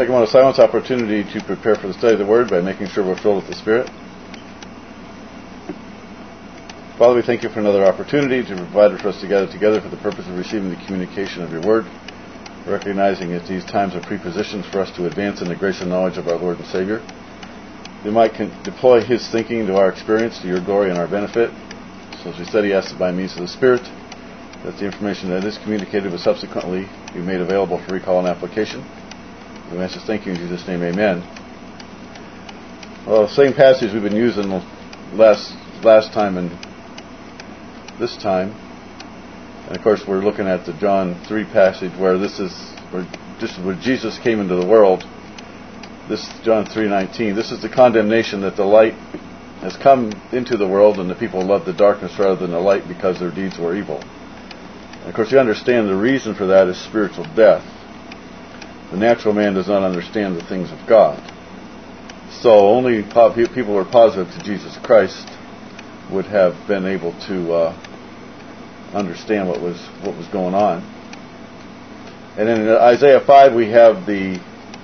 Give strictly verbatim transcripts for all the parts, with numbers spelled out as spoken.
take a moment of silence, opportunity to prepare for the study of the Word by making sure we're filled with the Spirit. Father, we thank you for another opportunity to provide for us to gather together for the purpose of receiving the communication of your Word, recognizing that these times are prepositions for us to advance in the grace and knowledge of our Lord and Savior. We might con- deploy His thinking to our experience, to your glory and our benefit. So as we study, ask by means of the Spirit, that the information that is communicated will subsequently be made available for recall and application. We ask this thank you in Jesus' name, amen. Well, the same passage we've been using last last time and this time. And of course we're looking at the John three passage where this is where just where Jesus came into the world. This John three nineteen. This is the condemnation that the light has come into the world and the people love the darkness rather than the light because their deeds were evil. And of course you understand the reason for that is spiritual death. The natural man does not understand the things of God. So only po- people who are positive to Jesus Christ would have been able to uh, understand what was what was going on. And in Isaiah five we have the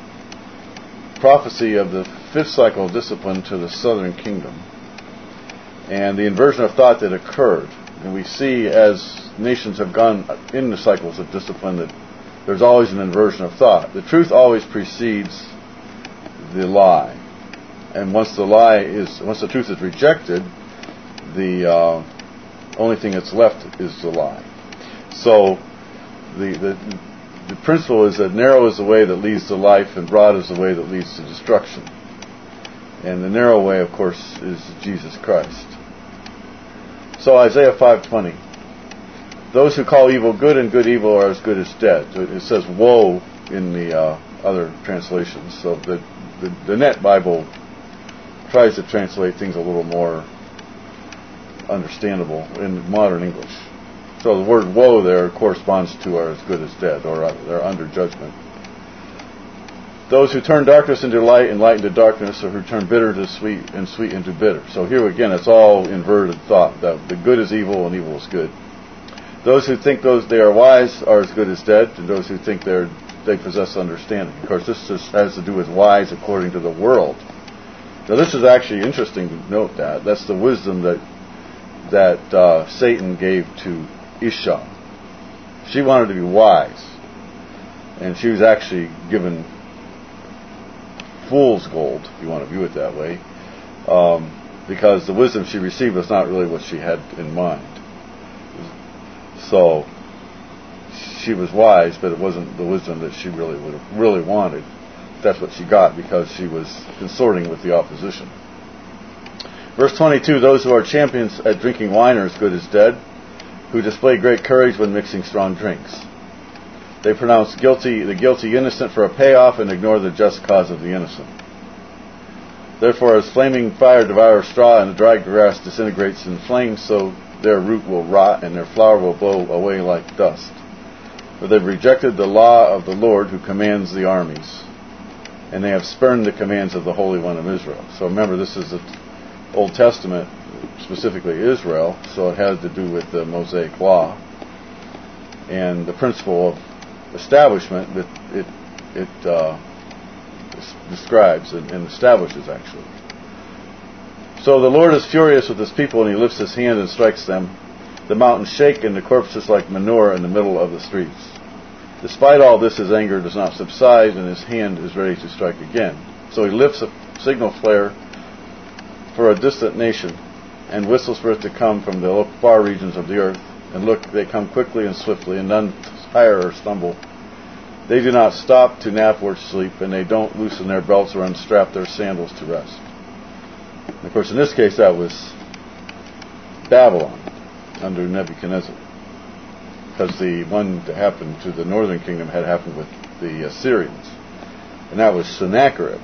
prophecy of the fifth cycle of discipline to the southern kingdom and the inversion of thought that occurred. And we see as nations have gone into cycles of discipline that there's always an inversion of thought. The truth always precedes the lie. And once the lie is, once the truth is rejected, the uh, only thing that's left is the lie. So the, the the principle is that narrow is the way that leads to life and broad is the way that leads to destruction. And the narrow way, of course, is Jesus Christ. So Isaiah five twenty. Those who call evil good and good evil are as good as dead. It says woe in the uh, other translations. So the, the, the Net Bible tries to translate things a little more understandable in modern English. So the word woe there corresponds to are as good as dead, or they're under judgment. Those who turn darkness into light and light into darkness, or who turn bitter to sweet and sweet into bitter. So here again, it's all inverted thought. That the good is evil and evil is good. Those who think those they are wise are as good as dead, and those who think they're they possess understanding. Of course, this just has to do with wise according to the world. Now, this is actually interesting to note that that's the wisdom that that uh, Satan gave to Isha. She wanted to be wise, and she was actually given fool's gold, if you want to view it that way, um, because the wisdom she received was not really what she had in mind. So she was wise, but it wasn't the wisdom that she really would have really wanted. That's what she got because she was consorting with the opposition. Verse twenty-two, those who are champions at drinking wine are as good as dead, who display great courage when mixing strong drinks. They pronounce guilty the guilty innocent for a payoff and ignore the just cause of the innocent. Therefore, as flaming fire devours straw and the dry grass disintegrates in flames, so their root will rot and their flower will blow away like dust. For they've rejected the law of the Lord who commands the armies, and they have spurned the commands of the Holy One of Israel. So remember, this is the Old Testament, specifically Israel, so it has to do with the Mosaic Law and the principle of establishment that it it uh, describes and, and establishes, actually. So the Lord is furious with his people, and he lifts his hand and strikes them. The mountains shake, and the corpses like manure in the middle of the streets. Despite all this, his anger does not subside, and his hand is ready to strike again. So he lifts a signal flare for a distant nation, and whistles for it to come from the far regions of the earth. And look, they come quickly and swiftly, and none tire or stumble. They do not stop to nap or sleep, and they don't loosen their belts or unstrap their sandals to rest. And of course, in this case, that was Babylon under Nebuchadnezzar, because the one that happened to the northern kingdom had happened with the Assyrians, and that was Sennacherib.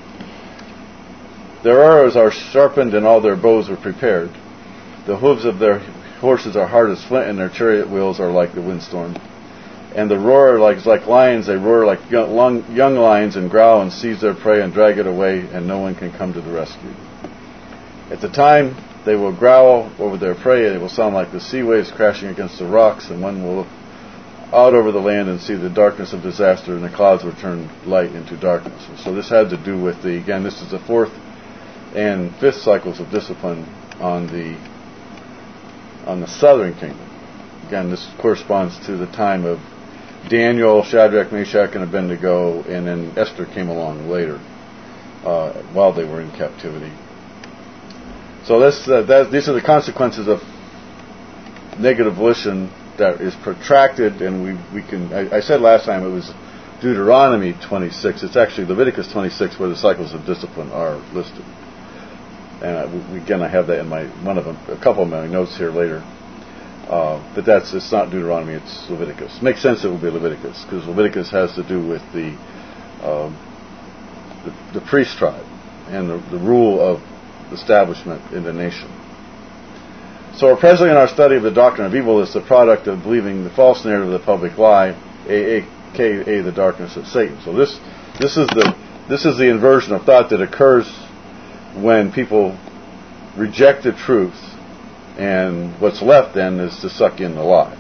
Their arrows are sharpened, and all their bows are prepared. The hooves of their horses are hard as flint, and their chariot wheels are like the windstorm. And the roar like like lions, they roar like young, young lions, and growl and seize their prey and drag it away, and no one can come to the rescue. At the time they will growl over their prey, and it will sound like the sea waves crashing against the rocks, and one will look out over the land and see the darkness of disaster, and the clouds would turn light into darkness. And so this had to do with the, again, this is the fourth and fifth cycles of discipline on the on the southern kingdom. Again, this corresponds to the time of Daniel, Shadrach, Meshach, and Abednego, and then Esther came along later uh, while they were in captivity. So this, uh, that, these are the consequences of negative volition that is protracted, and we we can. I, I said last time it was Deuteronomy twenty-six. It's actually Leviticus twenty-six where the cycles of discipline are listed. And I, we, again, I have that in my one of them, a couple of my notes here later. Uh, but that's it's not Deuteronomy; it's Leviticus. Makes sense it would be Leviticus because Leviticus has to do with the um, the, the priest tribe and the, the rule of establishment in the nation. So we're presently in our study of the doctrine of evil is the product of believing the false narrative of the public lie, aka the darkness of Satan. So this this is the this is the inversion of thought that occurs when people reject the truth, and what's left then is to suck in the lie.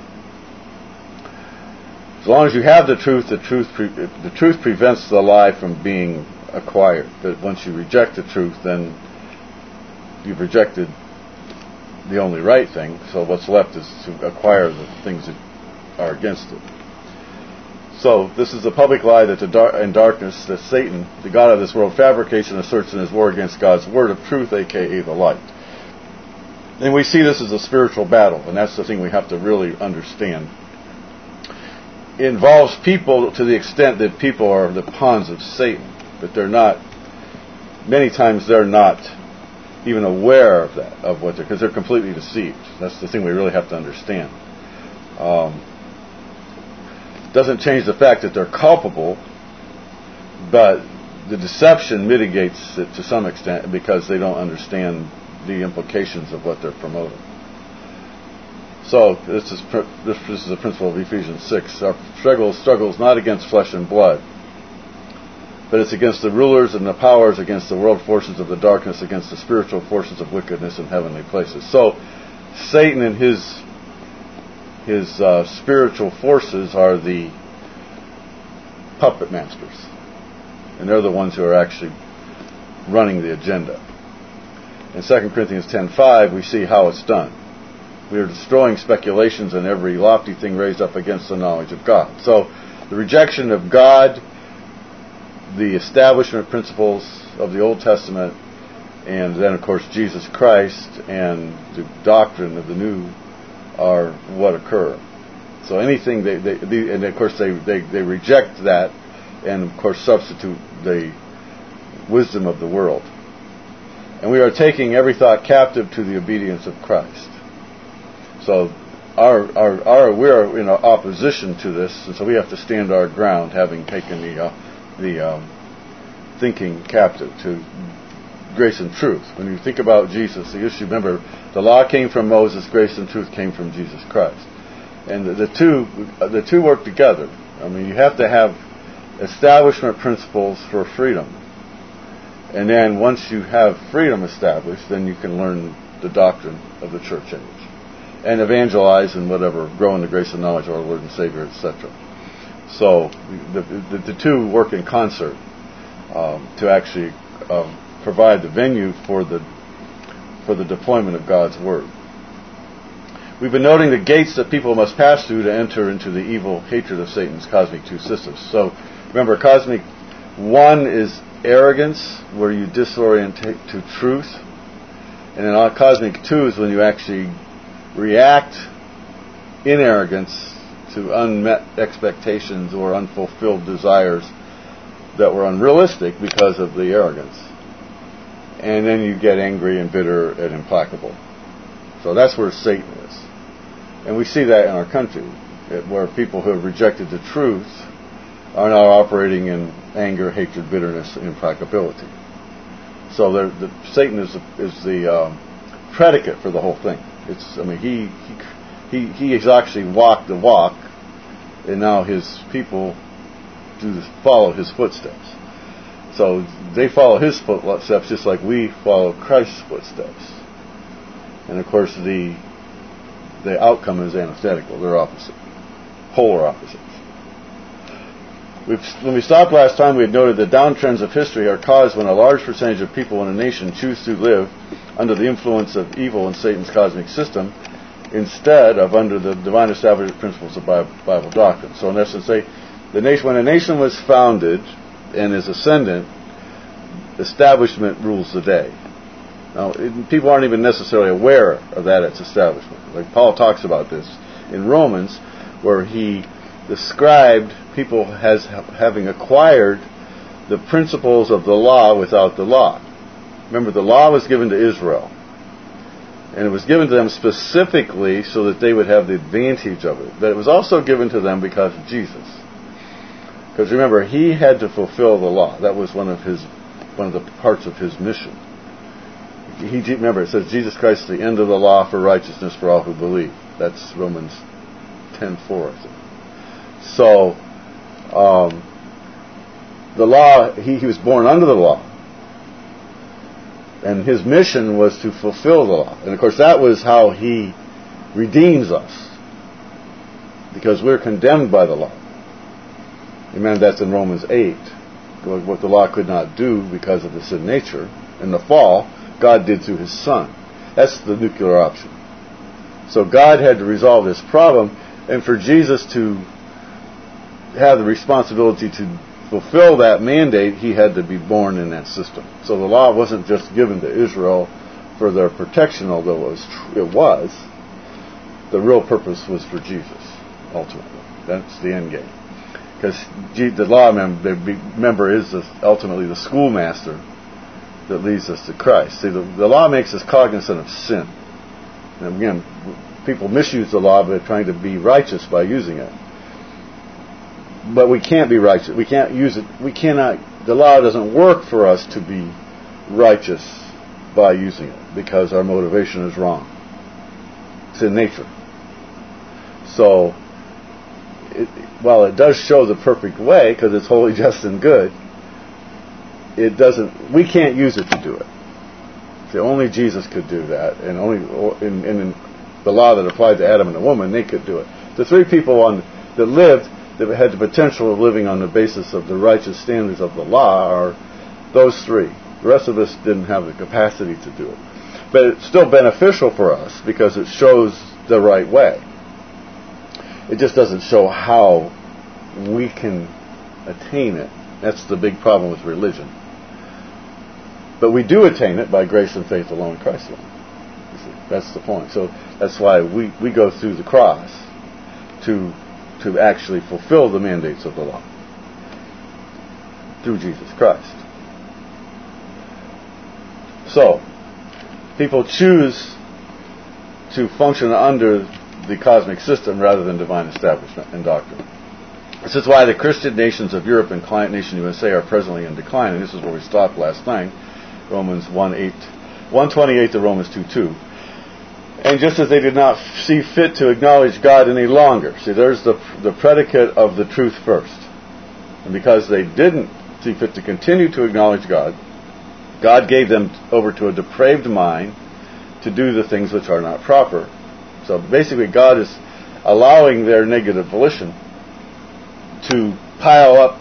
As long as you have the truth, the truth pre- the truth prevents the lie from being acquired. But once you reject the truth, then you've rejected the only right thing, so what's left is to acquire the things that are against it. So this is the public lie that the dar- in darkness that Satan, the god of this world, fabricates and asserts in his war against God's word of truth, aka the light. And we see this as a spiritual battle, and that's the thing we have to really understand. It involves people to the extent that people are the pawns of Satan, but they're not, many times they're not even aware of that, of what they're, because they're completely deceived. That's the thing we really have to understand. Um, doesn't change the fact that they're culpable, but the deception mitigates it to some extent because they don't understand the implications of what they're promoting. So this is this, this is the principle of Ephesians six. Our struggle struggles not against flesh and blood, but it's against the rulers and the powers, against the world forces of the darkness, against the spiritual forces of wickedness in heavenly places. So Satan and his his uh, spiritual forces are the puppet masters, and they're the ones who are actually running the agenda. In Second Corinthians ten five, we see how it's done. We are destroying speculations and every lofty thing raised up against the knowledge of God. So the rejection of God, the establishment principles of the Old Testament, and then of course Jesus Christ and the doctrine of the New are what occur. So anything they, they, they and of course they, they, they reject that and of course substitute the wisdom of the world. And we are taking every thought captive to the obedience of Christ. So our our our we are in opposition to this, and so we have to stand our ground, having taken the uh, the um, thinking captive to grace and truth. When you think about Jesus, the issue, remember, the law came from Moses, grace and truth came from Jesus Christ, and the, the two the two work together. I mean, you have to have establishment principles for freedom, and then once you have freedom established, then you can learn the doctrine of the church age and evangelize and whatever, grow in the grace and knowledge of our Lord and Savior, et cetera. So the, the, the two work in concert um, to actually um, provide the venue for the for the deployment of God's Word. We've been noting the gates that people must pass through to enter into the evil hatred of Satan's cosmic two systems. So remember, cosmic one is arrogance, where you disorientate to truth, and then cosmic two is when you actually react in arrogance to unmet expectations or unfulfilled desires that were unrealistic because of the arrogance. And then you get angry and bitter and implacable. So that's where Satan is. And we see that in our country, where people who have rejected the truth are now operating in anger, hatred, bitterness, and implacability. So the, Satan is the, is the um, predicate for the whole thing. It's, I mean, he, he he he's actually walked the walk, and now his people do follow his footsteps. So they follow his footsteps just like we follow Christ's footsteps. And of course, the the outcome is antithetical; they're opposite. polar opposites. We've, when we stopped last time, we had noted that downtrends of history are caused when a large percentage of people in a nation choose to live under the influence of evil in Satan's cosmic system instead of under the divine established principles of Bible doctrine. So in essence, say, the nation, when a nation was founded and is ascendant, establishment rules the day. Now, it, people aren't even necessarily aware of that it's establishment. Like Paul talks about this in Romans, where he described people as having acquired the principles of the law without the law. Remember, the law was given to Israel, and it was given to them specifically so that they would have the advantage of it. But it was also given to them because of Jesus. Because remember, he had to fulfill the law. That was one of his, one of the parts of his mission. He, remember, it says Jesus Christ is the end of the law for righteousness for all who believe. That's Romans ten four, I think. So, um, the law, he, he was born under the law. And his mission was to fulfill the law. And of course, that was how he redeems us. Because we're condemned by the law. Amen. That's in Romans eight. What the law could not do because of the sin nature. In the fall, God did through his Son. That's the nuclear option. So God had to resolve this problem. And for Jesus to have the responsibility to fulfill that mandate, he had to be born in that system. So the law wasn't just given to Israel for their protection, although it was. It was. The real purpose was for Jesus, ultimately. That's the end game. Because the law member is ultimately the schoolmaster that leads us to Christ. See, the, the law makes us cognizant of sin. And again, people misuse the law by trying to be righteous by using it. But we can't be righteous. We can't use it. We cannot. The law doesn't work for us to be righteous by using it because our motivation is wrong. It's in nature. So, it, while it does show the perfect way because it's holy, just, and good, it doesn't. We can't use it to do it. See, only Jesus could do that, and only in, in the law that applied to Adam and the woman, they could do it. The three people on that lived, that had the potential of living on the basis of the righteous standards of the law, are those three. The rest of us didn't have the capacity to do it. But it's still beneficial for us because it shows the right way. It just doesn't show how we can attain it. That's the big problem with religion. But we do attain it by grace and faith alone in Christ alone. You see, that's the point. So that's why we, we go through the cross to to actually fulfill the mandates of the law through Jesus Christ. So, people choose to function under the cosmic system rather than divine establishment and doctrine. This is why the Christian nations of Europe and client nation U S A are presently in decline, and this is where we stopped last time, Romans one eight, one twenty-eight to Romans two two. And just as they did not see fit to acknowledge God any longer. See, there's the the predicate of the truth first. And because they didn't see fit to continue to acknowledge God, God gave them over to a depraved mind to do the things which are not proper. So basically God is allowing their negative volition to pile up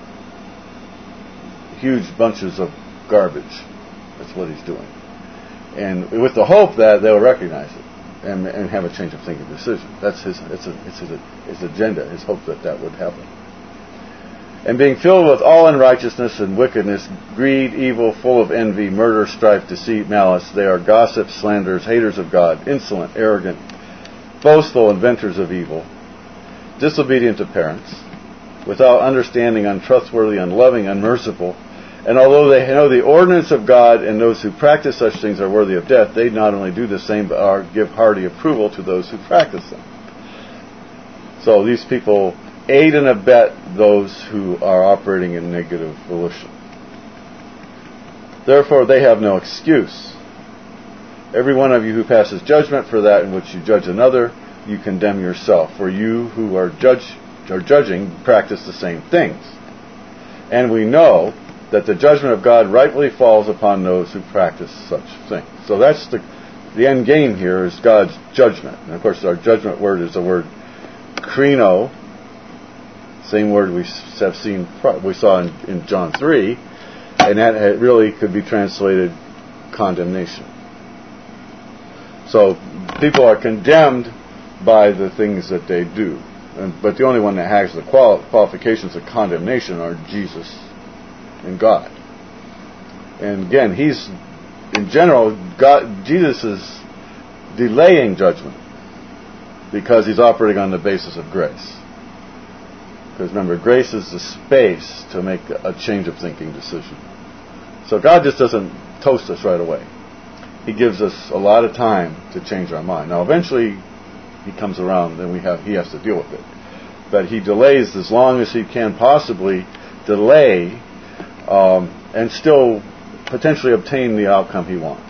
huge bunches of garbage. That's what he's doing. And with the hope that they'll recognize it. And, and have a change of thinking decision. That's his. It's, a, it's his, his agenda. His hope that that would happen. And being filled with all unrighteousness and wickedness, greed, evil, full of envy, murder, strife, deceit, malice, they are gossips, slanderers, haters of God, insolent, arrogant, boastful, inventors of evil, disobedient to parents, without understanding, untrustworthy, unloving, unmerciful. And although they know the ordinance of God, and those who practice such things are worthy of death, they not only do the same, but are, give hearty approval to those who practice them. So these people aid and abet those who are operating in negative volition. Therefore, they have no excuse. Every one of you who passes judgment for that in which you judge another, you condemn yourself. For you who are judge are judging practice the same things. And we know that the judgment of God rightfully falls upon those who practice such things. So that's the the end game here is God's judgment. And of course our judgment word is the word krino, Same word we have seen, we saw in, in John three, and that really could be translated condemnation. So people are condemned by the things that they do, and, but the only one that has the quali- qualifications of condemnation are Jesus and God. And again, he's, in general, God, Jesus is delaying judgment because he's operating on the basis of grace. Because remember, grace is the space to make a change of thinking decision. So God just doesn't toast us right away. He gives us a lot of time to change our mind. Now, eventually, he comes around, and we have he has to deal with it. But he delays as long as he can possibly delay, um, and still potentially obtain the outcome he wants.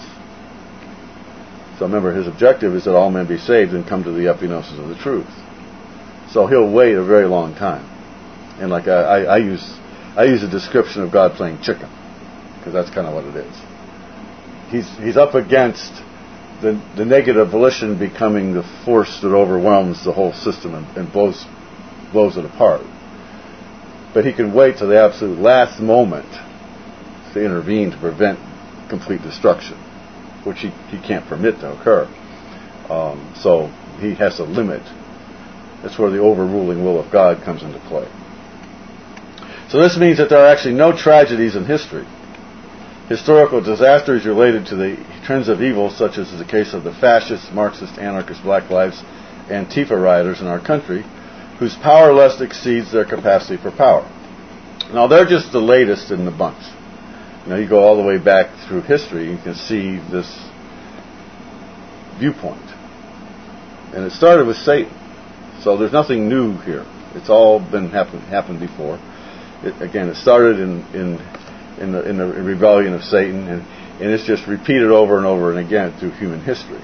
So remember, his objective is that all men be saved and come to the epignosis of the truth. So he'll wait a very long time. And like I, I, I use, I use a description of God playing chicken, because that's kind of what it is. He's he's up against the the negative volition becoming the force that overwhelms the whole system and, and blows blows it apart. But he can wait till the absolute last moment to intervene to prevent complete destruction, which he, he can't permit to occur. Um, so he has to limit. That's where the overruling will of God comes into play. So this means that there are actually no tragedies in history. Historical disasters related to the trends of evil, such as the case of the fascist, Marxist, anarchist, Black Lives, Antifa rioters in our country, whose power lust exceeds their capacity for power. Now, they're just the latest in the bunch. You know, you go all the way back through history, you can see this viewpoint. And it started with Satan. So there's nothing new here. It's all been happen, happened before. It, again, it started in, in in the in the rebellion of Satan, and, and it's just repeated over and over and again through human history.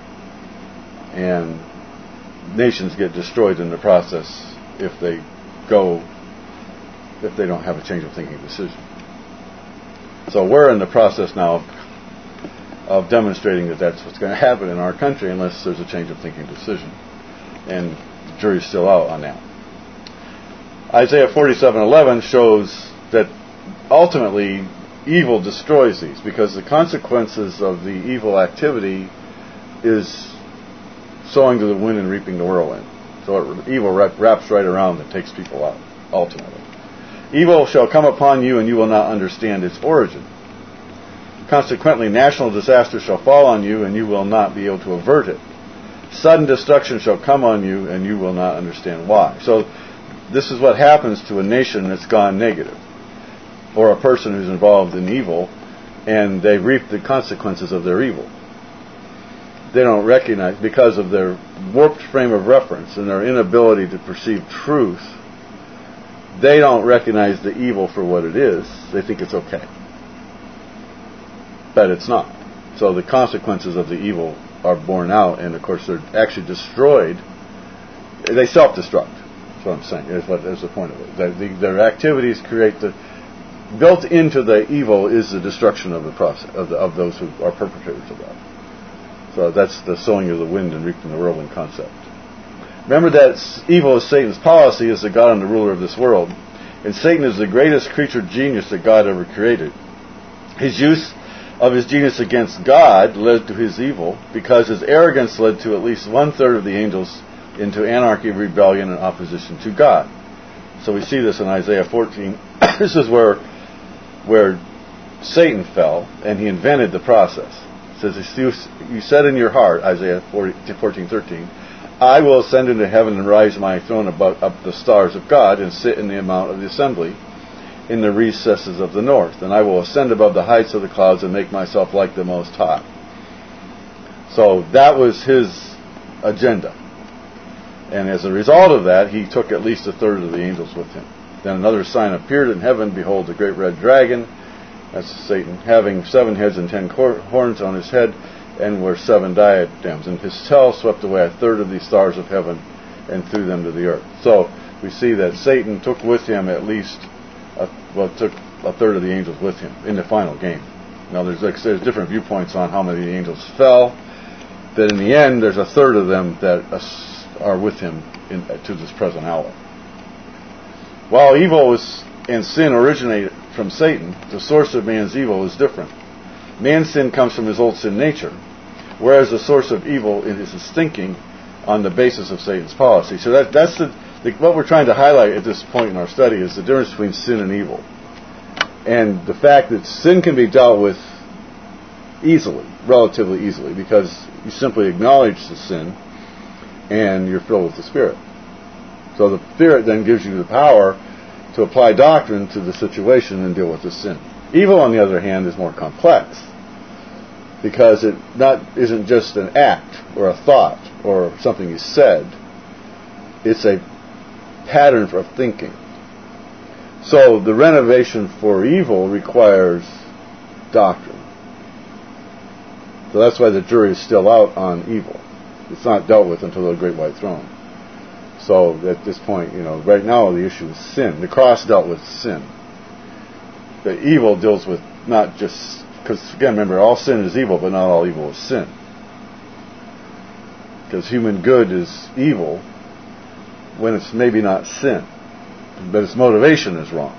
And nations get destroyed in the process if they go if they don't have a change of thinking decision. So we're in the process now of, of demonstrating that that's what's going to happen in our country unless there's a change of thinking decision. And the jury's still out on that. Isaiah forty-seven eleven shows that ultimately evil destroys these, because the consequences of the evil activity is sowing to the wind and reaping the whirlwind. So it, evil wraps right around and takes people out, ultimately. Evil shall come upon you, and you will not understand its origin. Consequently, national disaster shall fall on you, and you will not be able to avert it. Sudden destruction shall come on you, and you will not understand why. So this is what happens to a nation that's gone negative, or a person who's involved in evil, and they reap the consequences of their evil. They don't recognize, because of their warped frame of reference and their inability to perceive truth, they don't recognize the evil for what it is. They think it's okay. But it's not. So the consequences of the evil are borne out, and of course they're actually destroyed. They self-destruct. That's what I'm saying. That's, what, that's the point of it. The, the, their activities create the... Built into the evil is the destruction of the process of, the, of those who are perpetrators of that. So that's the sowing of the wind and reaping the whirlwind concept. Remember that evil is Satan's policy as the God and the ruler of this world. And Satan is the greatest creature genius that God ever created. His use of his genius against God led to his evil, because his arrogance led to at least one-third of the angels into anarchy, rebellion, and opposition to God. So we see this in Isaiah fourteen. This is where where Satan fell, and he invented the process. It says, you said in your heart, Isaiah fourteen thirteen, I will ascend into heaven and rise my throne above up the stars of God, and sit in the mount of the assembly in the recesses of the north. And I will ascend above the heights of the clouds and make myself like the Most High. So that was his agenda. And as a result of that, he took at least a third of the angels with him. Then another sign appeared in heaven. Behold, the great red dragon, that's Satan, having seven heads and ten cor- horns on his head, and were seven diadems. And his tail swept away a third of the stars of heaven and threw them to the earth. So we see that Satan took with him at least, a, well, took a third of the angels with him in the final game. Now there's, like, there's different viewpoints on how many angels fell, but in the end, there's a third of them that are with him in, to this present hour. While evil is, and sin originate from Satan, the source of man's evil is different. Man's sin comes from his old sin nature, whereas the source of evil is his thinking on the basis of Satan's policy. So that, that's the, the, what we're trying to highlight at this point in our study is the difference between sin and evil. And the fact that sin can be dealt with easily, relatively easily, because you simply acknowledge the sin and you're filled with the Spirit. So the Spirit then gives you the power to apply doctrine to the situation and deal with the sin. Evil, on the other hand, is more complex, because it not isn't just an act or a thought or something you said. It's a pattern of thinking. So the renovation for evil requires doctrine. So that's why the jury is still out on evil. It's not dealt with until the great white throne. So at this point, you know, right now the issue is sin. The cross dealt with sin. The evil deals with not just, because again, remember, all sin is evil, but not all evil is sin. Because human good is evil when it's maybe not sin, but its motivation is wrong.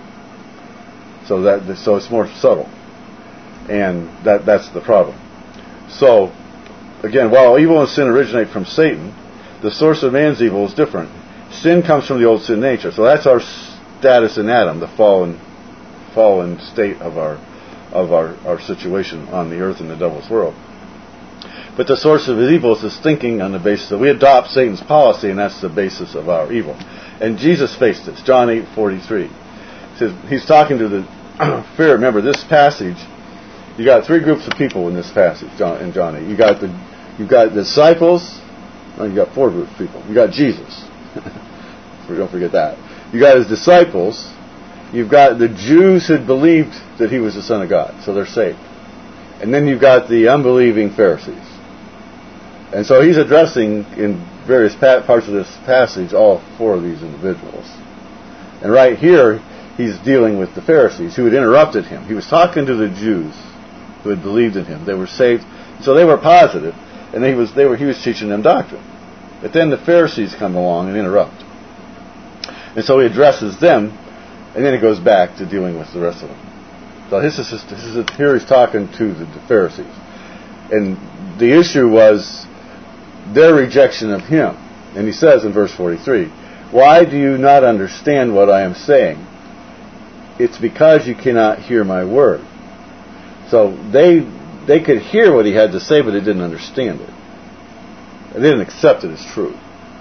So that so it's more subtle, and that that's the problem. So again, while evil and sin originate from Satan, the source of man's evil is different. Sin comes from the old sin nature. So that's our status in Adam, the fallen fallen state of our of our, our situation on the earth in the devil's world. But the source of his evil is his thinking on the basis that we adopt Satan's policy, and that's the basis of our evil. And Jesus faced this. John eight forty-three. He says, he's talking to the fear. Remember, this passage, you got three groups of people in this passage, John, in John eight. You got the you've got the disciples. No, you got four groups of people. You got Jesus. Don't forget that. You got his disciples. You've got the Jews who believed that he was the Son of God, so they're saved. And then you've got the unbelieving Pharisees. And so he's addressing in various parts of this passage all four of these individuals. And right here, he's dealing with the Pharisees who had interrupted him. He was talking to the Jews who had believed in him. They were saved, so they were positive, and he was they were he was teaching them doctrine. But then the Pharisees come along and interrupt. And so he addresses them, and then he goes back to dealing with the rest of them. So this is, this is here he's talking to the, the Pharisees. And the issue was their rejection of him. And he says in verse forty-three, "Why do you not understand what I am saying? It's because you cannot hear my word." So they they could hear what he had to say, but they didn't understand it. They didn't accept it as true.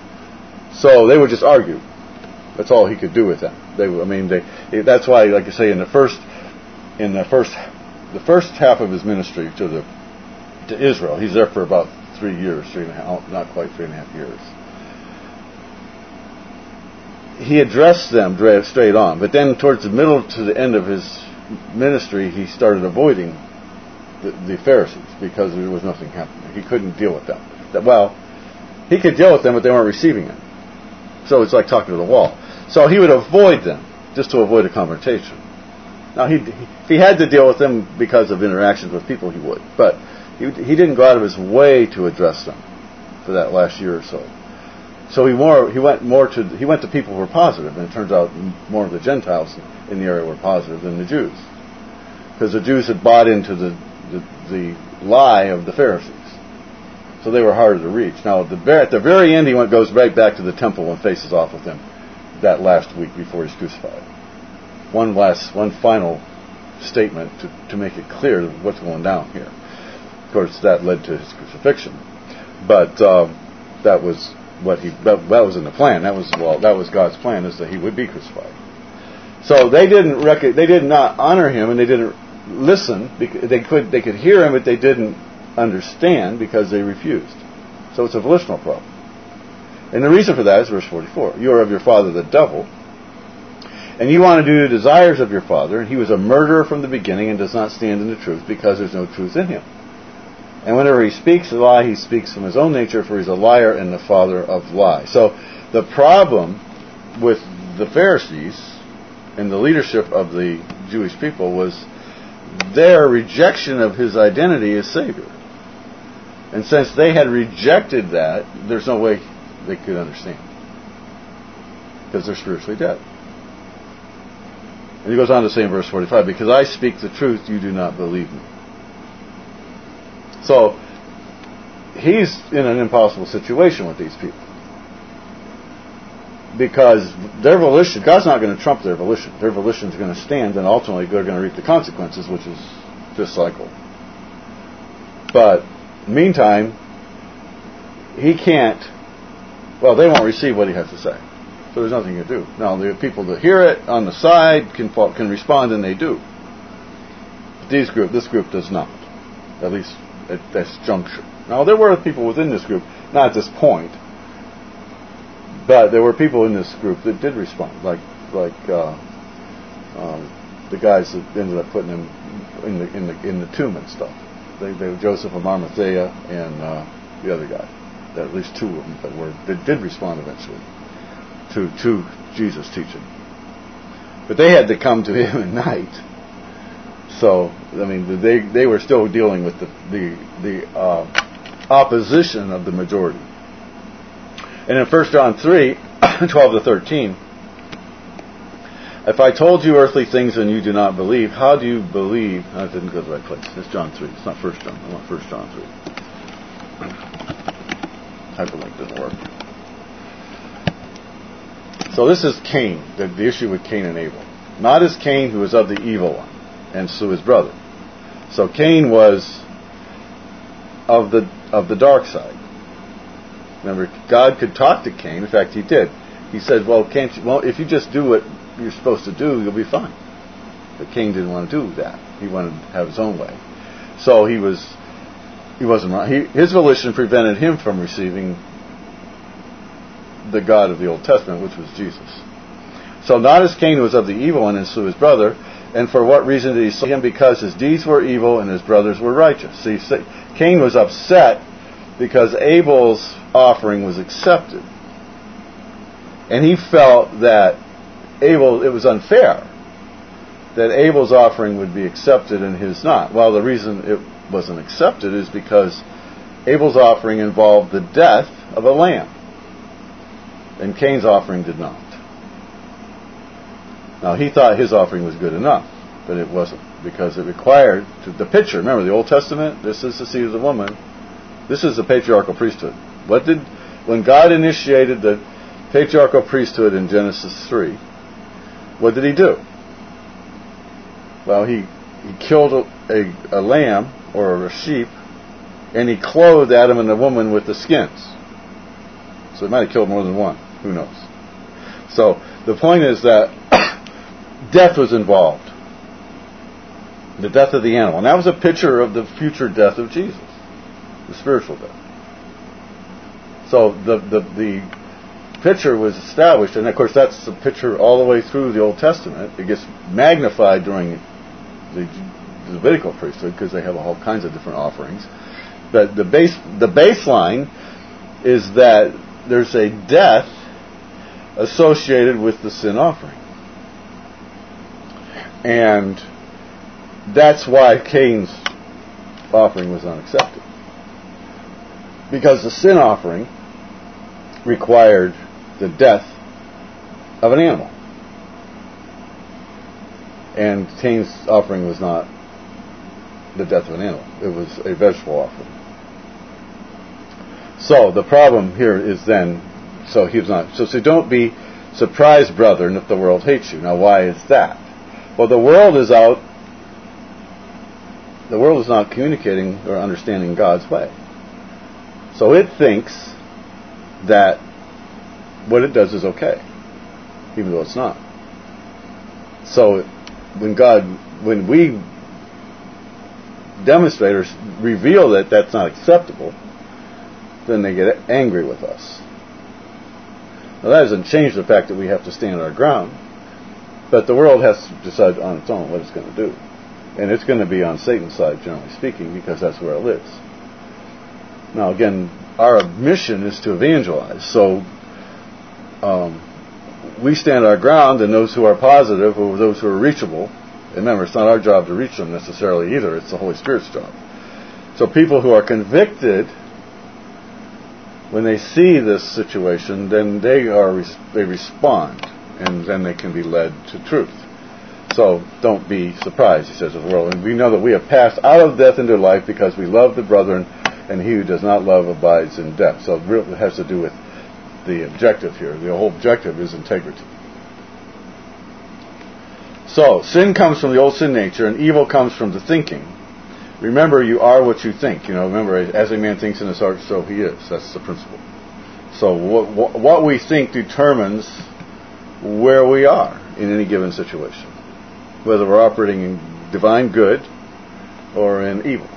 So they would just argue. That's all he could do with them. They, I mean, they. That's why, like I say, in the first, in the first, the first half of his ministry to the to Israel, he's there for about three years, three and a half, not quite three and a half years. He addressed them straight on, but then towards the middle to the end of his ministry, he started avoiding the, the Pharisees because there was nothing happening. He couldn't deal with them. That, well, he could deal with them, but they weren't receiving it. So it's like talking to the wall. So he would avoid them just to avoid a confrontation. Now, he, if he had to deal with them because of interactions with people, he would. But he, he didn't go out of his way to address them for that last year or so. So he more he went more to he went to people who were positive, and it turns out more of the Gentiles in the area were positive than the Jews, because the Jews had bought into the the, the lie of the Pharisees. So they were harder to reach. Now, at the, at the very end, he went, goes right back to the temple and faces off with them that last week before he's crucified. One last, one final statement to, to make it clear what's going down here. Of course, that led to his crucifixion, but uh, that was what he that, that was in the plan. That was well, that was God's plan, is that he would be crucified. So they didn't rec- they did not honor him, and they didn't listen. Because they could they could hear him, but they didn't understand because they refused. So it's a volitional problem. And the reason for that is verse forty-four. "You are of your father the devil, and you want to do the desires of your father. And he was a murderer from the beginning and does not stand in the truth, because there's no truth in him. And whenever he speaks a lie, he speaks from his own nature, for he's a liar and the father of lies." So the problem with the Pharisees and the leadership of the Jewish people was their rejection of his identity as Savior. And since they had rejected that, there's no way they could understand, because they're spiritually dead. And he goes on to say in verse forty-five, because I speak the truth, you do not believe me. So, he's in an impossible situation with these people. Because their volition, God's not going to trump their volition. Their volition is going to stand, and ultimately they're going to reap the consequences, which is this cycle. But, meantime, he can't, well, they won't receive what he has to say. So there's nothing to do. Now, the people that hear it on the side can can respond, and they do. These group, this group does not, at least at this juncture. Now, there were people within this group, not at this point, but there were people in this group that did respond, like like uh, um, the guys that ended up putting him in the in the in the tomb and stuff. They, they were Joseph of Arimathea and uh, the other guy. There were at least two of them that were that did respond eventually to to Jesus' teaching. But they had to come to him at night. So I mean, they they were still dealing with the the the uh, opposition of the majority. And in First John three, twelve to thirteen, if I told you earthly things and you do not believe, how do you believe? No, it didn't go to the right place. It's John three. It's not First John. I want First John three. Hyperlink didn't work. So this is Cain, the, the issue with Cain and Abel. Not as Cain, who was of the evil one, and so his brother. So Cain was of the of the dark side. Remember, God could talk to Cain. In fact, he did. He said, well, can't you, well, if you just do what you're supposed to do, you'll be fine. But Cain didn't want to do that. He wanted to have his own way. So he was, he wasn't wrong. He, his volition prevented him from receiving the God of the Old Testament, which was Jesus. So not as Cain was of the evil one and slew his brother. And for what reason did he slay him? Because his deeds were evil and his brothers were righteous. See, Cain was upset because Abel's offering was accepted. And he felt that Abel, it was unfair that Abel's offering would be accepted and his not. Well, the reason it wasn't accepted is because Abel's offering involved the death of a lamb, and Cain's offering did not. Now, he thought his offering was good enough, but it wasn't, because it required the picture. Remember, the Old Testament, this is the seed of the woman. This is the patriarchal priesthood. What did, when God initiated the patriarchal priesthood in Genesis three, what did he do? Well, he, he killed a, a, a lamb or a sheep, and he clothed Adam and the woman with the skins. So he might have killed more than one. Who knows? So the point is that death was involved. The death of the animal. And that was a picture of the future death of Jesus. The spiritual death. So the, the, the picture was established, and of course that's the picture all the way through the Old Testament. It gets magnified during the Levitical priesthood because they have all kinds of different offerings. But the base, the baseline is that there's a death associated with the sin offering. And that's why Cain's offering was unaccepted. Because the sin offering required the death of an animal. And Cain's offering was not the death of an animal. It was a vegetable offering. So the problem here is then, so he was not, so, so don't be surprised, brethren, if the world hates you. Now why is that? Well, the world is out, the world is not communicating or understanding God's way. So it thinks that what it does is okay, even though it's not. So when God, when we demonstrate or reveal that that's not acceptable, then they get angry with us. Now that doesn't change the fact that we have to stand our ground, but the world has to decide on its own what it's going to do. And it's going to be on Satan's side, generally speaking, because that's where it lives. Now again, our mission is to evangelize, so um, we stand our ground, and those who are positive, or those who are reachable, and remember, it's not our job to reach them necessarily either, it's the Holy Spirit's job. So people who are convicted, when they see this situation, then they are they respond, and then they can be led to truth. So don't be surprised, he says, of the world. And we know that we have passed out of death into life because we love the brethren, and he who does not love abides in death. So it has to do with the objective here. The whole objective is integrity. So, sin comes from the old sin nature, and evil comes from the thinking. Remember, you are what you think. You know, remember, as a man thinks in his heart, so he is. That's the principle. So, what, what we think determines where we are in any given situation, whether we're operating in divine good or in evil.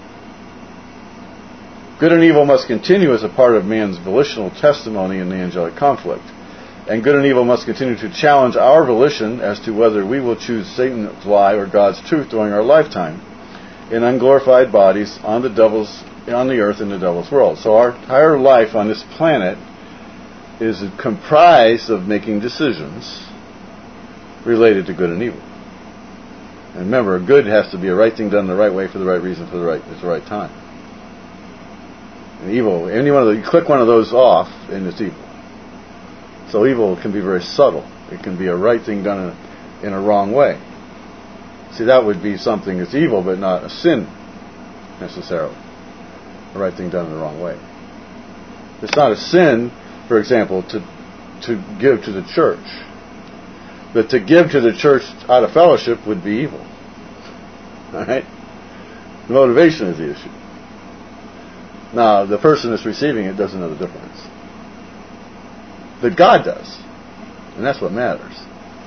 Good and evil must continue as a part of man's volitional testimony in the angelic conflict. And good and evil must continue to challenge our volition as to whether we will choose Satan's lie or God's truth during our lifetime in unglorified bodies on the devil's on the earth in the devil's world. So our entire life on this planet is comprised of making decisions related to good and evil. And remember, good has to be a right thing done the right way for the right reason for the right at the right time. And evil, any one of the, you click one of those off, and it's evil. So evil can be very subtle. It can be a right thing done in a, in a wrong way. See, that would be something that's evil, but not a sin necessarily. A right thing done in the wrong way. It's not a sin, for example, to to give to the church. But to give to the church out of fellowship would be evil. All right? The motivation is the issue. Now, the person that's receiving it doesn't know the difference. But God does. And that's what matters.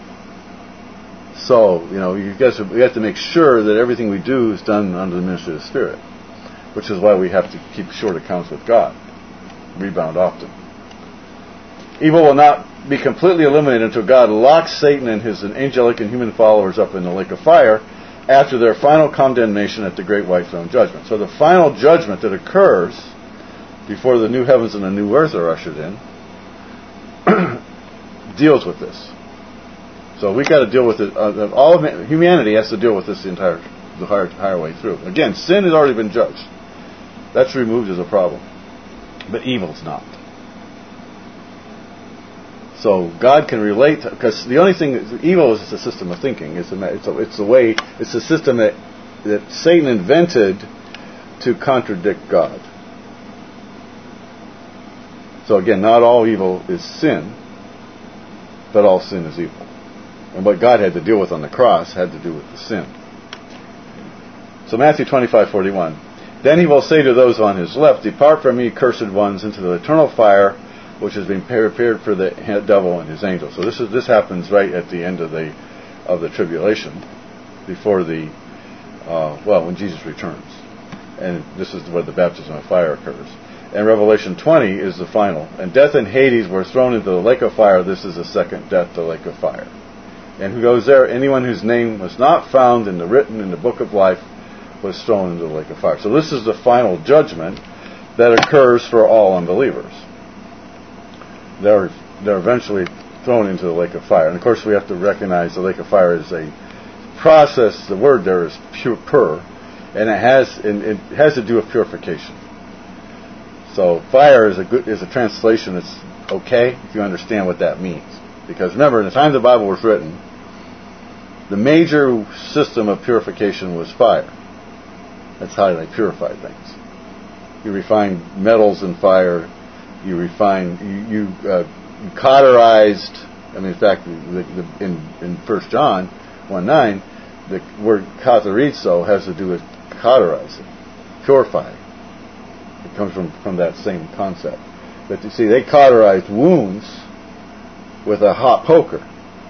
So, you know, you guys have, we have to make sure that everything we do is done under the ministry of the Spirit. Which is why we have to keep short accounts with God. Rebound often. Evil will not be completely eliminated until God locks Satan and his angelic and human followers up in the lake of fire after their final condemnation at the great white throne judgment. So the final judgment that occurs before the new heavens and the new earth are ushered in deals with this. So we've got to deal with it. Uh, all of humanity has to deal with this the entire the entire, entire way through. Again, sin has already been judged. That's removed as a problem. But evil's not. So God can relate, because the only thing, evil is a system of thinking. It's a, it's a, it's a way, it's a system that, that Satan invented to contradict God. So again, not all evil is sin, but all sin is evil. And what God had to deal with on the cross had to do with the sin. So Matthew twenty-five forty-one. Then he will say to those on his left, "Depart from me, cursed ones, into the eternal fire, which has been prepared for the devil and his angels." So this is this happens right at the end of the of the tribulation, before the uh, well, when Jesus returns, and this is where the baptism of fire occurs. And Revelation twenty is the final. And death and Hades were thrown into the lake of fire. This is the second death, the lake of fire. And who goes there? Anyone whose name was not found in the written in the book of life was thrown into the lake of fire. So this is the final judgment that occurs for all unbelievers. They're they're eventually thrown into the lake of fire. And of course we have to recognize the lake of fire is a process. The word there is pure, pur, and it has and it has to do with purification. So fire is a good is a translation that's okay if you understand what that means. Because remember, in the time the Bible was written, the major system of purification was fire. That's how they purified things. You refine metals in fire. You refine, you, you, uh, you cauterized. I mean, in fact, the, the, in in First John one nine, the word katharizo has to do with cauterizing, purifying. It comes from, from that same concept. But you see, they cauterized wounds with a hot poker.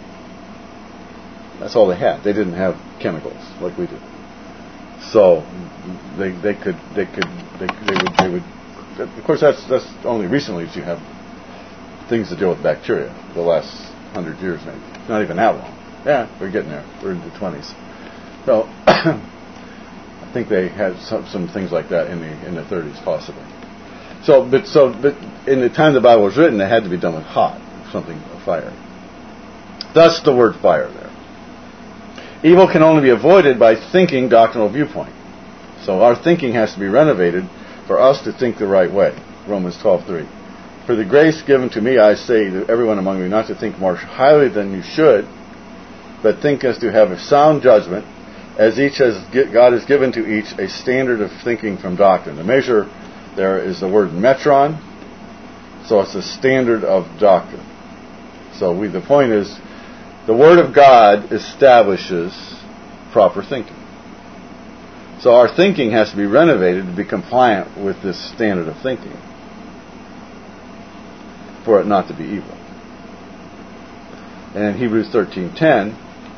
That's all they had. They didn't have chemicals like we do. So they they could they could they, they would they would. Of course, that's that's only recently that you have things to deal with bacteria. The last hundred years, maybe not even that long. Yeah, we're getting there. We're in the twenties. So I think they had some, some things like that in the in the thirties, possibly. So, but so but in the time the Bible was written, it had to be done with hot, something of fire. Thus, the word fire there. Evil can only be avoided by thinking doctrinal viewpoint. So our thinking has to be renovated for us to think the right way. Romans twelve three. For the grace given to me, I say to everyone among you not to think more highly than you should, but think as to have a sound judgment, as each has God has given to each a standard of thinking from doctrine. The measure there is the word metron, so it's a standard of doctrine. So we, the point is, the Word of God establishes proper thinking. So our thinking has to be renovated to be compliant with this standard of thinking, for it not to be evil. And in Hebrews thirteen ten,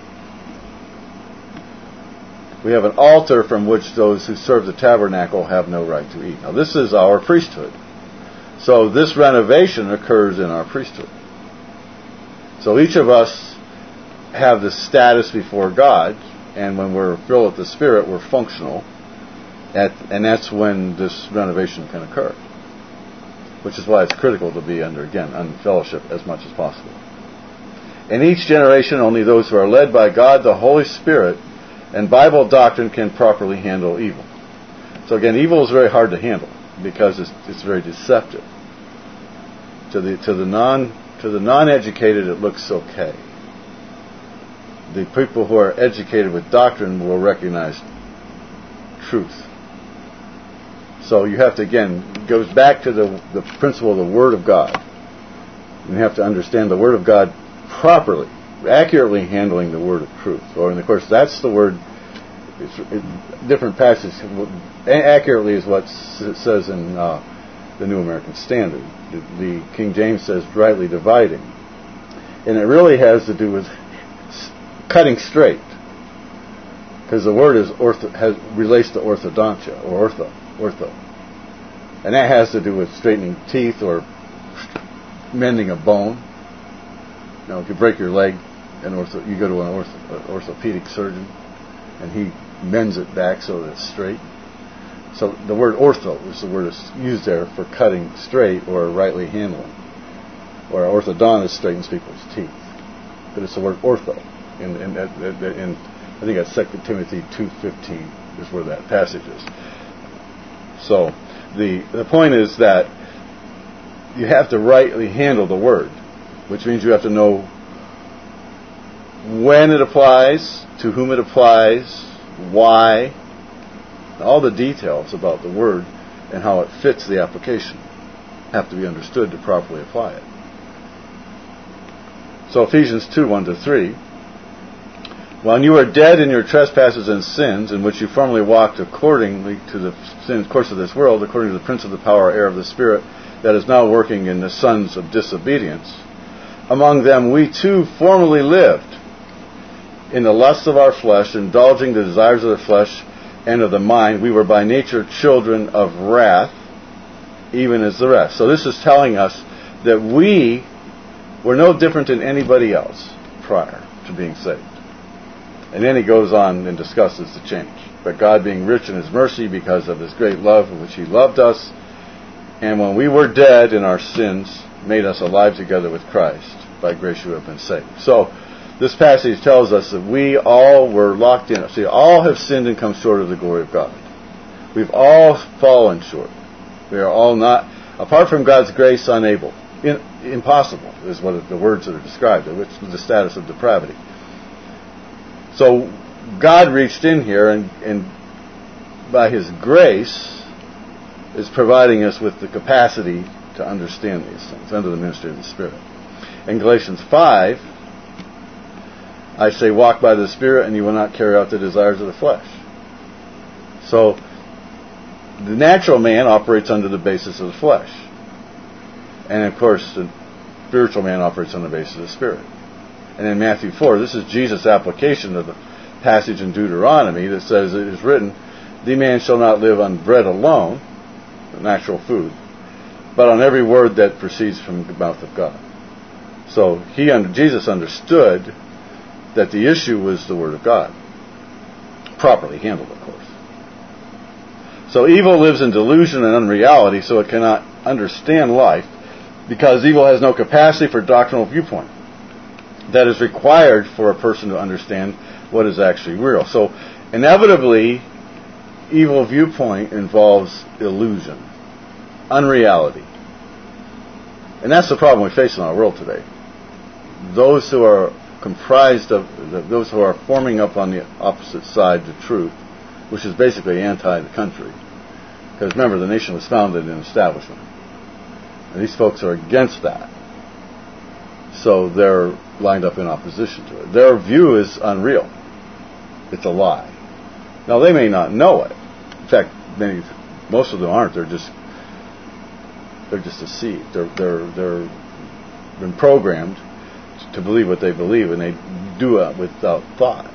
we have an altar from which those who serve the tabernacle have no right to eat. Now this is our priesthood. So this renovation occurs in our priesthood. So each of us have the status before God, and when we're filled with the Spirit, we're functional, at, and that's when this renovation can occur. Which is why it's critical to be under, again, unfellowship as much as possible. In each generation, only those who are led by God, the Holy Spirit, and Bible doctrine can properly handle evil. So again, evil is very hard to handle because it's, it's very deceptive. To the to the non to the non-educated, it looks okay. The people who are educated with doctrine will recognize truth. So you have to, again, it goes back to the, the principle of the Word of God. You have to understand the Word of God properly, accurately handling the word of truth. Or, and of course, that's the word. It's, it, different passages. Accurately is what it says in uh, the New American Standard. The, the King James says rightly dividing, and it really has to do with cutting straight, because the word is ortho, has relates to orthodontia or ortho, ortho, and that has to do with straightening teeth or mending a bone. You know, if you break your leg, an ortho, you go to an ortho, uh, orthopedic surgeon, and he mends it back so that it's straight. So the word ortho is the word that's used there for cutting straight or rightly handling. Or an orthodontist straightens people's teeth. But it's the word ortho. In, in, in, in I think that's Second Timothy two fifteen is where that passage is. So the the point is that you have to rightly handle the word, which means you have to know when it applies, to whom it applies, why, all the details about the word and how it fits the application have to be understood to properly apply it. So Ephesians two, one to three, when you were dead in your trespasses and sins, in which you formerly walked accordingly to the sin course of this world, according to the prince of the power, air of the Spirit, that is now working in the sons of disobedience, among them we too formerly lived in the lusts of our flesh, indulging the desires of the flesh and of the mind. We were by nature children of wrath, even as the rest. So this is telling us that we were no different than anybody else prior to being saved. And then he goes on and discusses the change. But God, being rich in His mercy because of His great love in which He loved us, and when we were dead in our sins, made us alive together with Christ. By grace you have been saved. So this passage tells us that we all were locked in. See, all have sinned and come short of the glory of God. We've all fallen short. We are all not, apart from God's grace, unable. In, impossible is what the words that are described, which is the status of depravity. So God reached in here and, and by His grace is providing us with the capacity to understand these things under the ministry of the Spirit. In Galatians five, I say, walk by the Spirit and you will not carry out the desires of the flesh. So the natural man operates under the basis of the flesh. And of course, the spiritual man operates on the basis of the Spirit. And in Matthew four, this is Jesus' application of the passage in Deuteronomy that says, it is written, the man shall not live on bread alone, the natural food, but on every word that proceeds from the mouth of God. So he, Jesus understood that the issue was the Word of God, properly handled, of course. So evil lives in delusion and unreality, so it cannot understand life, because evil has no capacity for doctrinal viewpoint that is required for a person to understand what is actually real. So inevitably, evil viewpoint involves illusion, unreality. And that's the problem we face in our world today. Those who are comprised of those who are forming up on the opposite side to truth, which is basically anti the country. Because remember, the nation was founded in establishment. And these folks are against that. So they're lined up in opposition to it. Their view is unreal. It's a lie. Now, they may not know it. In fact, many, most of them aren't. They're just they're just deceived. They're they're they're been programmed to believe what they believe, and they do it without thought.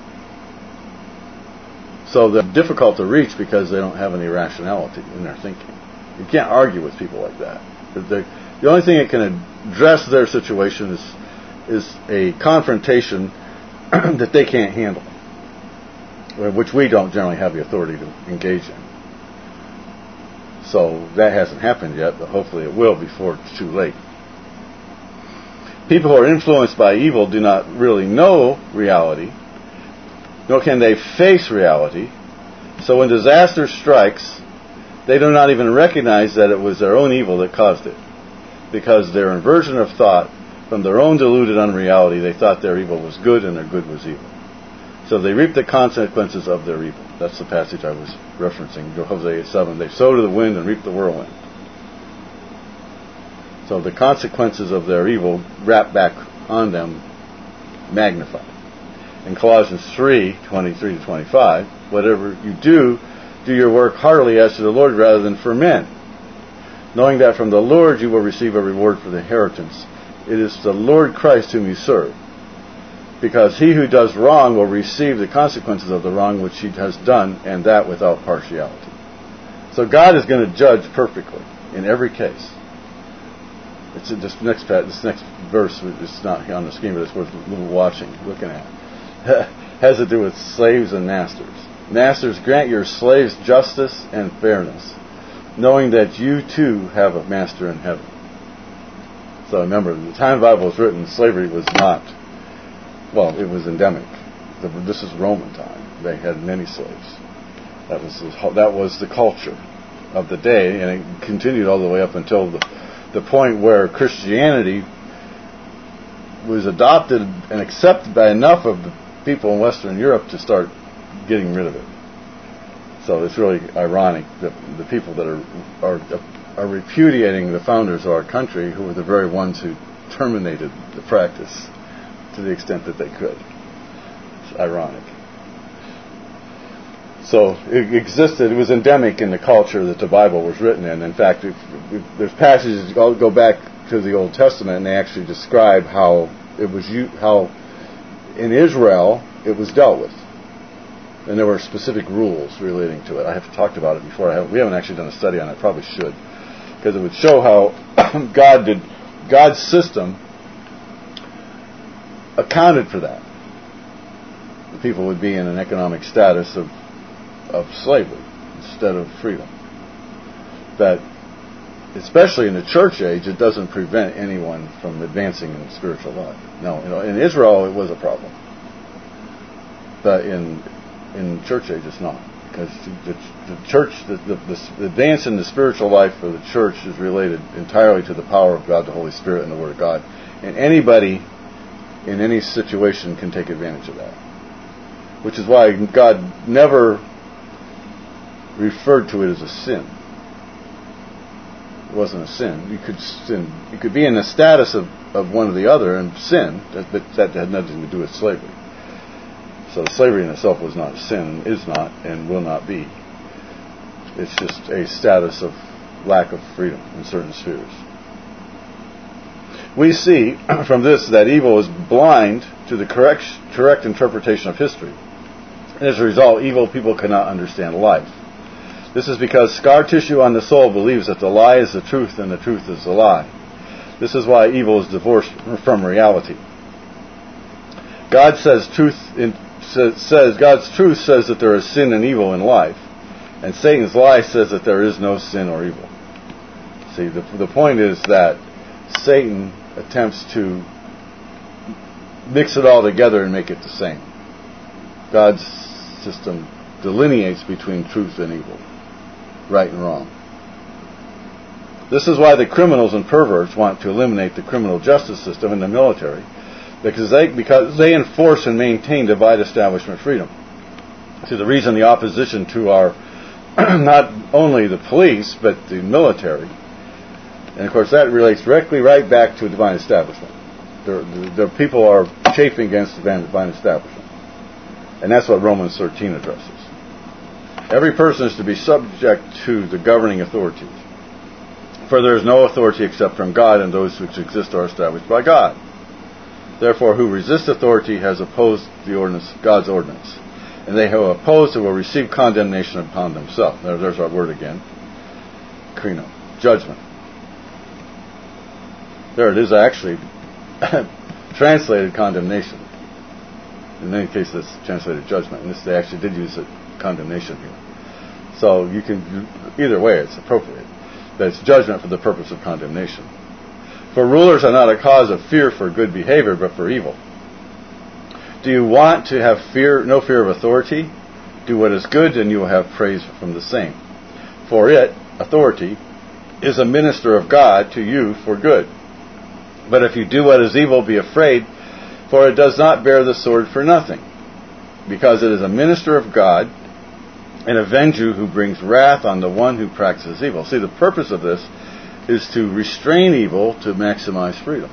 So they're difficult to reach because they don't have any rationality in their thinking. You can't argue with people like that. They're, the only thing that can address their situation is is a confrontation that they can't handle, which we don't generally have the authority to engage in. So that hasn't happened yet, but hopefully it will before it's too late. People who are influenced by evil do not really know reality, nor can they face reality. So when disaster strikes, they do not even recognize that it was their own evil that caused it, because their inversion of thought from their own deluded unreality, they thought their evil was good and their good was evil. So they reap the consequences of their evil. That's the passage I was referencing, Hosea seven. They sow to the wind and reap the whirlwind. So the consequences of their evil wrap back on them, magnified. In Colossians three, twenty-three to twenty-five, whatever you do, do your work heartily as to the Lord rather than for men, knowing that from the Lord you will receive a reward for the inheritance. It is the Lord Christ whom you serve. Because he who does wrong will receive the consequences of the wrong which he has done, and that without partiality. So God is going to judge perfectly in every case. It's in this next this next verse. It's not on the screen, but it's worth a little watching, looking at. Has to do with slaves and masters. Masters, grant your slaves justice and fairness, knowing that you too have a master in heaven. So remember, the time the Bible was written, slavery was not, well, it was endemic. This is Roman time. They had many slaves. That was that was the culture of the day, and it continued all the way up until the, the point where Christianity was adopted and accepted by enough of the people in Western Europe to start getting rid of it. So it's really ironic that the people that are are are repudiating the founders of our country, who were the very ones who terminated the practice to the extent that they could. It's ironic. So it existed, it was endemic in the culture that the Bible was written in. In fact, if, if there's passages, I'll go back to the Old Testament, and they actually describe how it was, how in Israel it was dealt with. And there were specific rules relating to it. I have talked about it before. I have, we haven't actually done a study on it. Probably should, because it would show how God did, God's system accounted for that. The people would be in an economic status of of slavery instead of freedom. That, especially in the church age, it doesn't prevent anyone from advancing in spiritual life. No, you know, in Israel it was a problem, but in in the church age it's not, because the, the church, the, the, the advance in the spiritual life of the church is related entirely to the power of God, the Holy Spirit, and the Word of God, and anybody in any situation can take advantage of that. Which is why God never referred to it as a sin. It wasn't a sin. You could sin. You could be in the status of, of one or the other and sin, but that had nothing to do with slavery. So slavery in itself was not a sin, is not, and will not be. It's just a status of lack of freedom in certain spheres. We see from this that evil is blind to the correct, correct interpretation of history. And as a result, evil people cannot understand life. This is because scar tissue on the soul believes that the lie is the truth and the truth is the lie. This is why evil is divorced from reality. God says truth in, says, says God's truth says that there is sin and evil in life, and Satan's lie says that there is no sin or evil. See, the the point is that Satan attempts to mix it all together and make it the same. God's system delineates between truth and evil, right and wrong. This is why the criminals and perverts want to eliminate the criminal justice system and the military, Because they, because they enforce and maintain divine establishment freedom. See, the reason the opposition to our, not only the police, but the military, and of course that relates directly right back to divine establishment. The, the, the people are chafing against the divine establishment. And that's what Romans thirteen addresses. Every person is to be subject to the governing authorities. For there is no authority except from God, and those which exist are established by God. Therefore, who resist authority has opposed the ordinance, God's ordinance. And they who oppose it will receive condemnation upon themselves. There, there's our word again. Krino. Judgment. There it is, actually translated condemnation. In many cases, it's translated judgment. And this, they actually did use it, condemnation here. So you can, either way, it's appropriate. But it's judgment for the purpose of condemnation. For rulers are not a cause of fear for good behavior, but for evil. Do you want to have fear, no fear of authority? Do what is good, and you will have praise from the same. For it, authority, is a minister of God to you for good. But if you do what is evil, be afraid, for it does not bear the sword for nothing, because it is a minister of God, and avenge you who brings wrath on the one who practices evil. See, the purpose of this is to restrain evil to maximize freedom.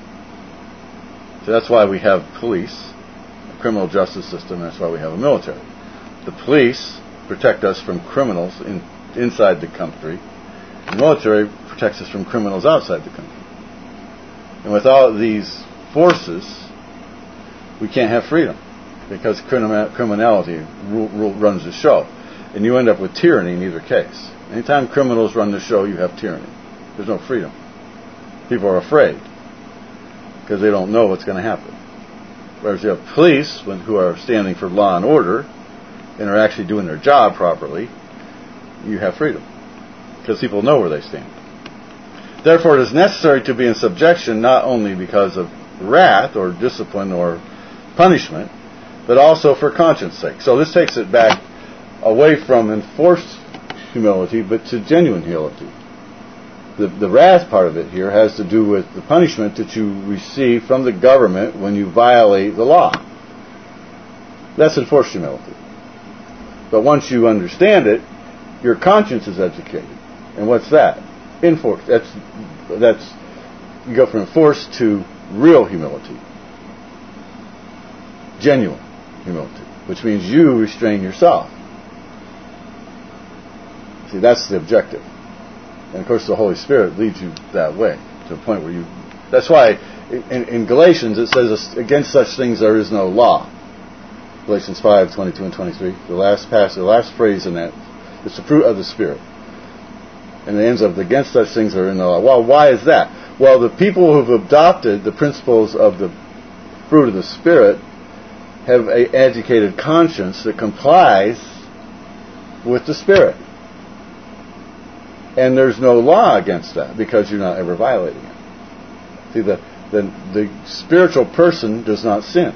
So that's why we have police, a criminal justice system, and that's why we have a military. The police protect us from criminals in, inside the country. The military protects us from criminals outside the country. And without these forces, we can't have freedom, because criminality rule, rule, runs the show. And you end up with tyranny in either case. Anytime criminals run the show, you have tyranny. There's no freedom. People are afraid because they don't know what's going to happen. Whereas you have police when, who are standing for law and order and are actually doing their job properly, you have freedom because people know where they stand. Therefore, it is necessary to be in subjection not only because of wrath or discipline or punishment, but also for conscience sake. So this takes it back away from enforced humility, but to genuine humility. The, the wrath part of it here has to do with the punishment that you receive from the government when you violate the law. That's enforced humility. But once you understand it, your conscience is educated. And what's that? Enforced. That's, that's, you go from enforced to real humility. Genuine humility. Which means you restrain yourself. See, that's the objective. And of course the Holy Spirit leads you that way, to a point where you... That's why in, in Galatians it says, against such things there is no law. Galatians five, twenty-two and twenty-three. The last passage, the last phrase in that, it's the fruit of the Spirit. And it ends up, against such things there is no law. Well, why is that? Well, the people who've adopted the principles of the fruit of the Spirit have an educated conscience that complies with the Spirit. And there's no law against that because you're not ever violating it. See, the, the, the spiritual person does not sin.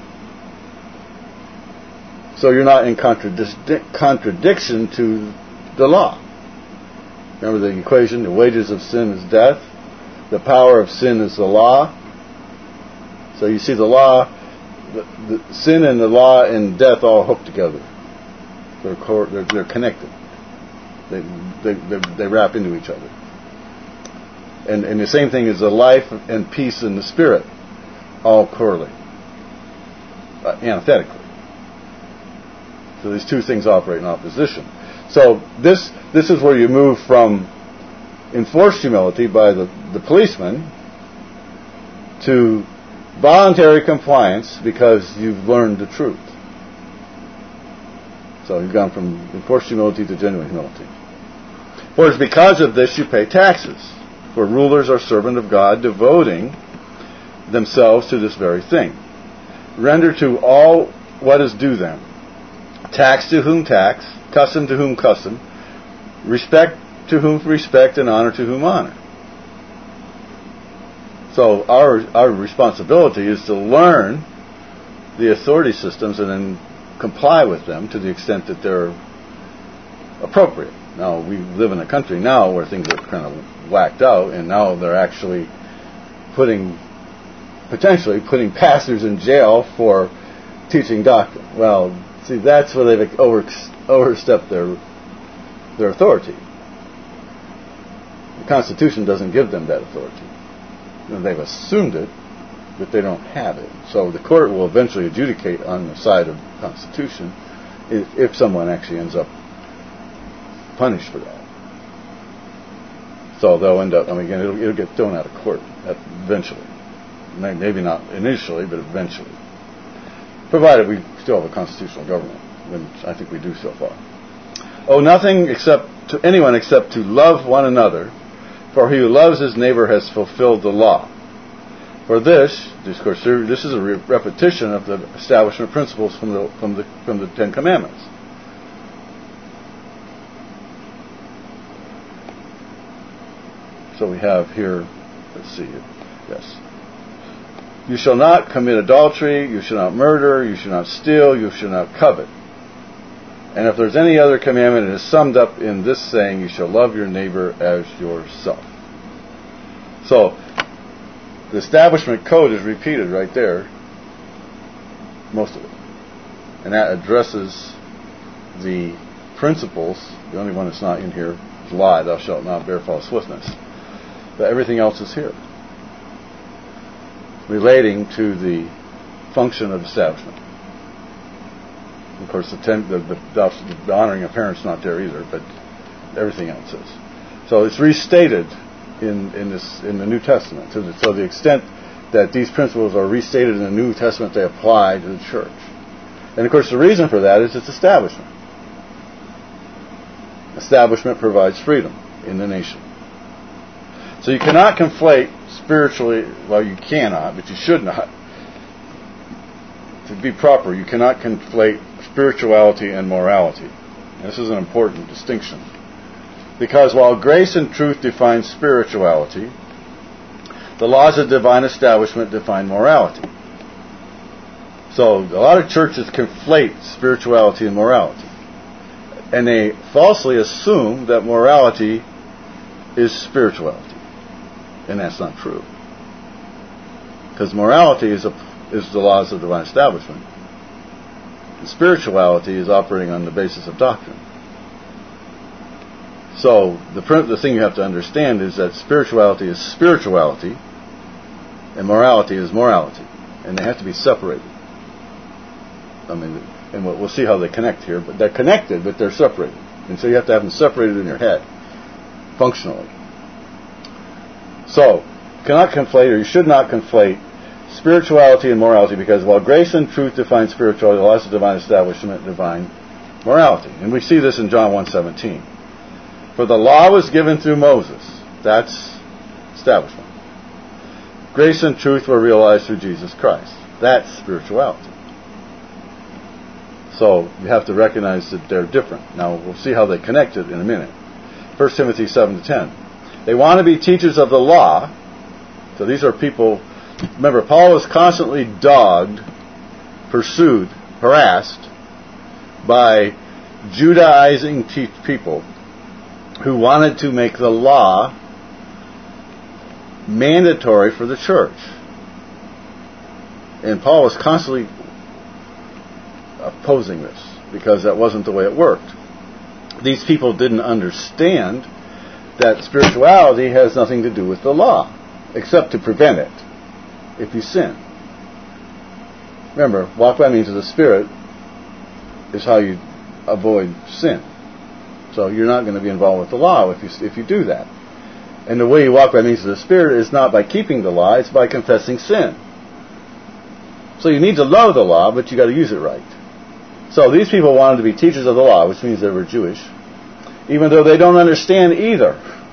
So you're not in contradic- contradiction to the law. Remember the equation, the wages of sin is death. The power of sin is the law. So you see the law, the, the sin and the law and death all hooked together. They're, co- they're, they're connected. They, they, they, they wrap into each other. And, and the same thing is the life and peace in the Spirit all correlate, uh, antithetically. So these two things operate in opposition. So this this is where you move from enforced humility by the, the policeman to voluntary compliance because you've learned the truth. So you've gone from enforced humility to genuine humility. For it's because of this you pay taxes. For rulers are servants of God, devoting themselves to this very thing. Render to all what is due them. Tax to whom tax, custom to whom custom, respect to whom respect, and honor to whom honor. So our our responsibility is to learn the authority systems and then comply with them to the extent that they're appropriate. Now, we live in a country now where things are kind of whacked out, and now they're actually putting potentially putting pastors in jail for teaching doctrine. Well, see, that's where they've over, overstepped their their authority. The Constitution doesn't give them that authority. You know, they've assumed it, but they don't have it. So the court will eventually adjudicate on the side of the Constitution if, if someone actually ends up punished for that. So they'll end up, I mean, again, it'll, it'll get thrown out of court eventually. Maybe not initially, but eventually. Provided we still have a constitutional government, which I think we do so far. Oh, nothing except to anyone except to love one another, for he who loves his neighbor has fulfilled the law. For this, of course, this is a re- repetition of the establishment principles from the from the from the Ten Commandments. So we have here, let's see, yes. You shall not commit adultery, you shall not murder, you shall not steal, you shall not covet. And if there's any other commandment, it is summed up in this saying, you shall love your neighbor as yourself. So, the establishment code is repeated right there, most of it. And that addresses the principles. The only one that's not in here is lie, thou shalt not bear false witness. But everything else is here, relating to the function of establishment. Of course, the, ten, the, the, the honoring of parents not there either, but everything else is. So it's restated in in this in the New Testament. To the, so the extent that these principles are restated in the New Testament, they apply to the church. And of course, the reason for that is its establishment. Establishment provides freedom in the nation. So you cannot conflate spiritually, well, you cannot, but you should not. To be proper, you cannot conflate spirituality and morality. This is an important distinction. Because while grace and truth define spirituality, the laws of divine establishment define morality. So a lot of churches conflate spirituality and morality. And they falsely assume that morality is spirituality. And that's not true. Because morality is, a, is the laws of divine establishment. And spirituality is operating on the basis of doctrine. So the the thing you have to understand is that spirituality is spirituality and morality is morality. And they have to be separated. I mean, and we'll, we'll see how they connect here, but they're connected, but they're separated. And so you have to have them separated in your head, functionally. So, you cannot conflate, or you should not conflate, spirituality and morality, because while grace and truth define spirituality, the laws of divine establishment define morality. And we see this in John one seventeen. For the law was given through Moses. That's establishment. Grace and truth were realized through Jesus Christ. That's spirituality. So you have to recognize that they're different. Now we'll see how they connect it in a minute. First Timothy seven to ten. They want to be teachers of the law. So these are people, remember, Paul was constantly dogged, pursued, harassed by Judaizing te- people who wanted to make the law mandatory for the church. And Paul was constantly opposing this because that wasn't the way it worked. These people didn't understand that spirituality has nothing to do with the law, except to prevent it if you sin. Remember, walk by means of the Spirit is how you avoid sin. So you're not going to be involved with the law if you if you do that. And the way you walk by means of the Spirit is not by keeping the law, it's by confessing sin. So you need to know the law, but you got to use it right. So these people wanted to be teachers of the law, which means they were Jewish, even though they don't understand either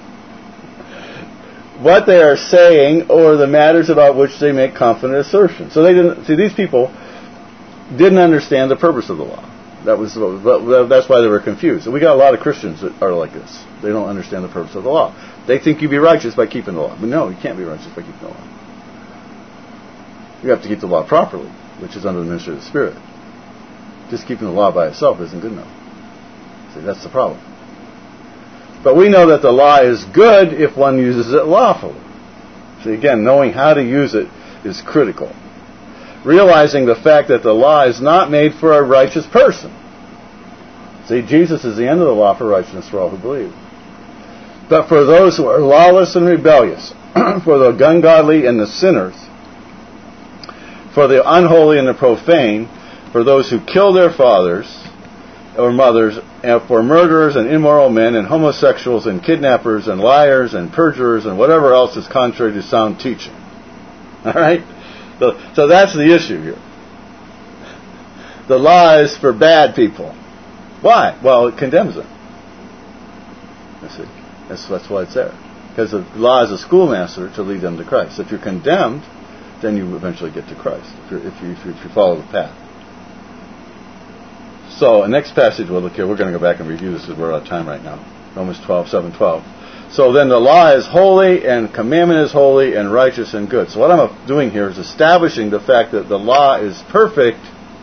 what they are saying or the matters about which they make confident assertions. So they didn't see these people didn't understand the purpose of the law. That was that's why they were confused. And we got a lot of Christians that are like this. They don't understand the purpose of the law. They think you be righteous by keeping the law. But no, you can't be righteous by keeping the law. You have to keep the law properly, which is under the ministry of the Spirit. Just keeping the law by itself isn't good enough. See, that's the problem. But we know that the law is good if one uses it lawfully. See, again, knowing how to use it is critical. Realizing the fact that the law is not made for a righteous person. See, Jesus is the end of the law for righteousness for all who believe. But for those who are lawless and rebellious, for the ungodly and the sinners, for the unholy and the profane, for those who kill their fathers or mothers, and for murderers and immoral men and homosexuals and kidnappers and liars and perjurers and whatever else is contrary to sound teaching. All right? So, so that's the issue here. The law is for bad people. Why? Well, it condemns them. You see, that's, that's why it's there. Because the law is a schoolmaster to lead them to Christ. If you're condemned, then you eventually get to Christ, if, you're, if, you, if, you, if you follow the path. So, the next passage we'll look at, we're going to go back and review this because we're out of time right now. Romans twelve, seven, twelve. So then the law is holy, and commandment is holy, and righteous and good. So what I'm doing here is establishing the fact that the law is perfect,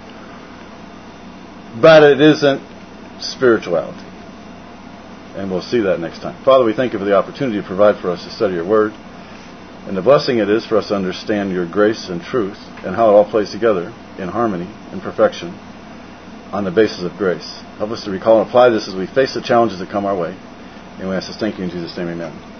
but it isn't spirituality. And we'll see that next time. Father, we thank you for the opportunity to provide for us to study your word, and the blessing it is for us to understand your grace and truth, and how it all plays together in harmony and perfection on the basis of grace. Help us to recall and apply this as we face the challenges that come our way. And we ask this, thank you in Jesus' name, amen.